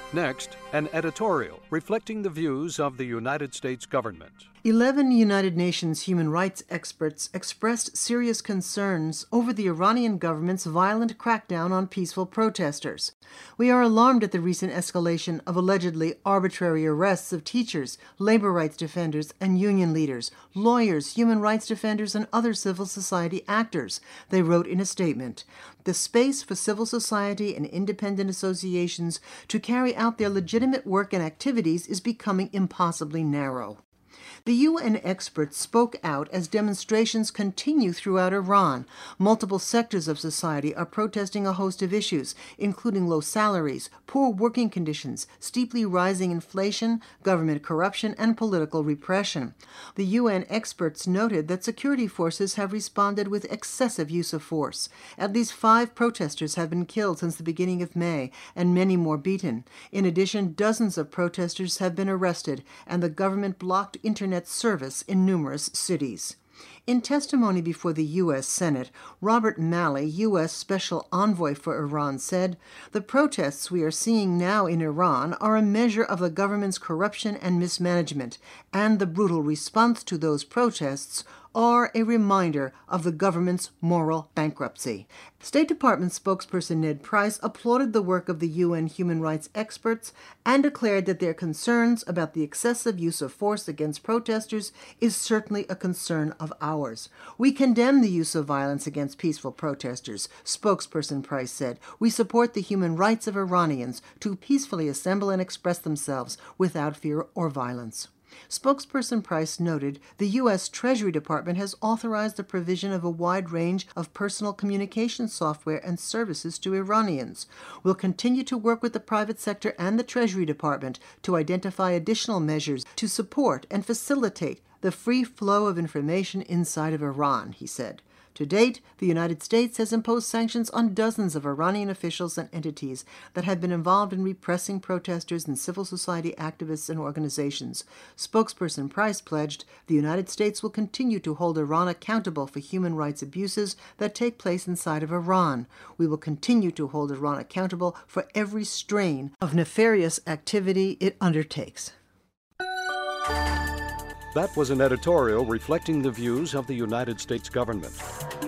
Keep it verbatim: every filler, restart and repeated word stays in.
Next, an editorial reflecting the views of the United States government. Eleven United Nations human rights experts expressed serious concerns over the Iranian government's violent crackdown on peaceful protesters. We are alarmed at the recent escalation of allegedly arbitrary arrests of teachers, labor rights defenders, and union leaders, lawyers, human rights defenders, and other civil society actors, they wrote in a statement. The space for civil society and independent associations to carry out their legitimate work and activities is becoming impossibly narrow. The U N experts spoke out as demonstrations continue throughout Iran. Multiple sectors of society are protesting a host of issues, including low salaries, poor working conditions, steeply rising inflation, government corruption, and political repression. The U N experts noted that security forces have responded with excessive use of force. At least five protesters have been killed since the beginning of May, and many more beaten. In addition, dozens of protesters have been arrested, and the government blocked internet service in numerous cities. In testimony before the U S Senate, Robert Malley, U S Special Envoy for Iran, said, "The protests we are seeing now in Iran are a measure of the government's corruption and mismanagement, and the brutal response to those protests are a reminder of the government's moral bankruptcy." State Department spokesperson Ned Price applauded the work of the U N human rights experts and declared that their concerns about the excessive use of force against protesters is certainly a concern of ours. "We condemn the use of violence against peaceful protesters," spokesperson Price said. "We support the human rights of Iranians to peacefully assemble and express themselves without fear or violence." Spokesperson Price noted the U S Treasury Department has authorized the provision of a wide range of personal communication software and services to Iranians. "We'll continue to work with the private sector and the Treasury Department to identify additional measures to support and facilitate the free flow of information inside of Iran," he said. To date, the United States has imposed sanctions on dozens of Iranian officials and entities that have been involved in repressing protesters and civil society activists and organizations. Spokesperson Price pledged the United States will continue to hold Iran accountable for human rights abuses that take place inside of Iran. "We will continue to hold Iran accountable for every strain of nefarious activity it undertakes." That was an editorial reflecting the views of the United States government.